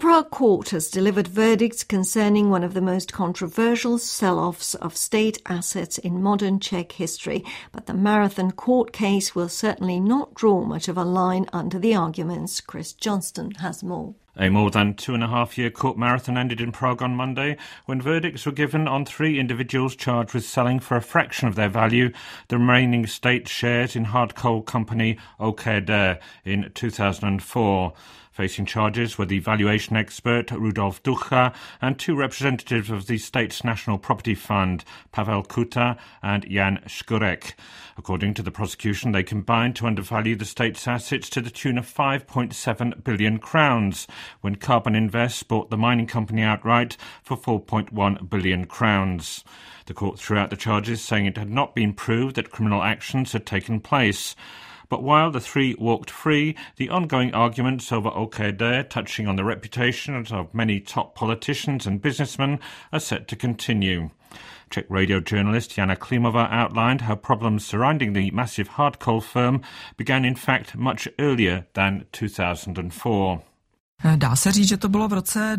Prague court has delivered verdicts concerning one of the most controversial sell-offs of state assets in modern Czech history, but the Marathon court case will certainly not draw much of a line under the arguments. Chris Johnston has more. A more than 2.5-year court marathon ended in Prague on Monday when verdicts were given on 3 individuals charged with selling for a fraction of their value the remaining state shares in hard coal company OKD in 2004. Facing charges were the valuation expert Rudolf Ducha and 2 representatives of the state's National Property Fund, Pavel Kuta and Jan Škurek. According to the prosecution, they combined to undervalue the state's assets to the tune of 5.7 billion crowns, when Carbon Invest bought the mining company outright for 4.1 billion crowns. The court threw out the charges, saying it had not been proved that criminal actions had taken place. But while the 3 walked free, the ongoing arguments over OKD, touching on the reputations of many top politicians and businessmen, are set to continue. Czech radio journalist Jana Klimova outlined how problems surrounding the massive hard coal firm began in fact much earlier than 2004. Dá se říct, že to bylo v roce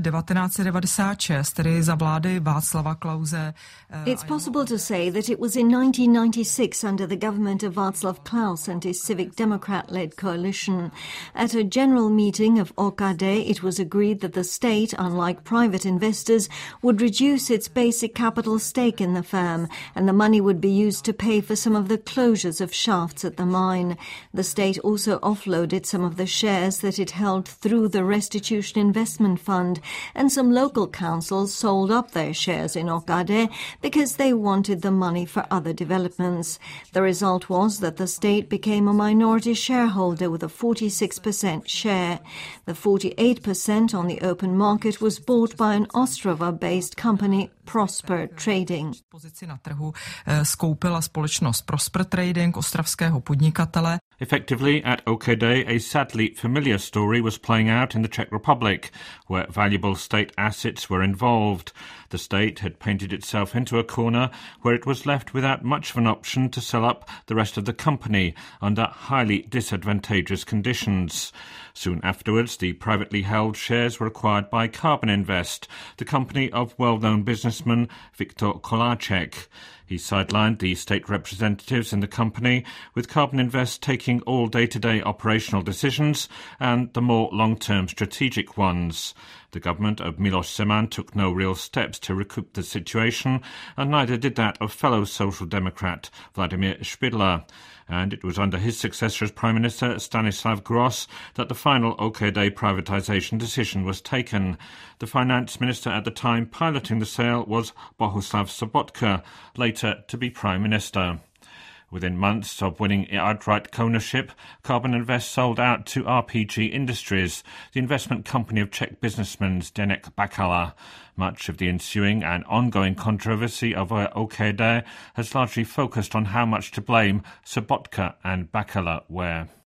1996, tedy za vlády Václava Klause. It's possible to say that it was in 1996 under the government of Václav Klaus and his Civic Democrat-led coalition. At a general meeting of OKD, it was agreed that the state, unlike private investors, would reduce its basic capital stake in the firm, and the money would be used to pay for some of the closures of shafts at the mine. The state also offloaded some of the shares that it held through the Restitution Investment Fund, and some local councils sold up their shares in OKD because they wanted the money for other developments. The result was that the state became a minority shareholder with a 46% share. The 48% on the open market was bought by an Ostrava-based company, Prosper Trading. Pozici na trhu skoupila společnost Prosper Trading ostravského podnikatele. Effectively, at OKD, a sadly familiar story was playing out in the Czech Republic, where valuable state assets were involved. The state had painted itself into a corner where it was left without much of an option to sell up the rest of the company under highly disadvantageous conditions. Soon afterwards, the privately held shares were acquired by Carbon Invest, the company of well-known businessman Viktor Koláček. He sidelined the state representatives in the company, with Carbon Invest taking all day-to-day operational decisions and the more long-term strategic ones. The government of Miloš Zeman took no real steps to recoup the situation, and neither did that of fellow Social Democrat Vladimir Špidla. And it was under his successor as Prime Minister, Stanislav Gross, that the final OKD privatisation decision was taken. The finance minister at the time piloting the sale was Bohuslav Sobotka, later to be Prime Minister. Within months of winning outright ownership, Carbon Invest sold out to RPG Industries, the investment company of Czech businessman Zdeněk Bakala. Much of the ensuing and ongoing controversy over OKD has largely focused on how much to blame Sobotka and Bakala were.